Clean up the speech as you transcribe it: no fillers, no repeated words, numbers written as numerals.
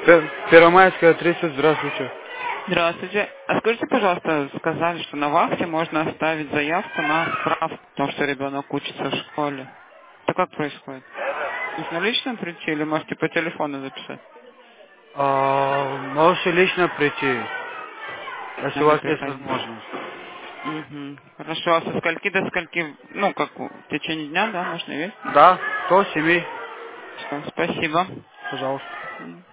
Первомайская, 30, здравствуйте. Здравствуйте. А скажите, пожалуйста, сказали, что на вахте можно оставить заявку на справку, потому что ребенок учится в школе. Это как происходит? Нужно лично прийти или можете по телефону записать? Можете лично прийти, если у Надо вас есть приходить. возможность. Угу. Хорошо, а со скольки до скольки, ну, как в течение дня, да, можно есть? Да, до 7, Всё, спасибо. пожалуйста. Мгм.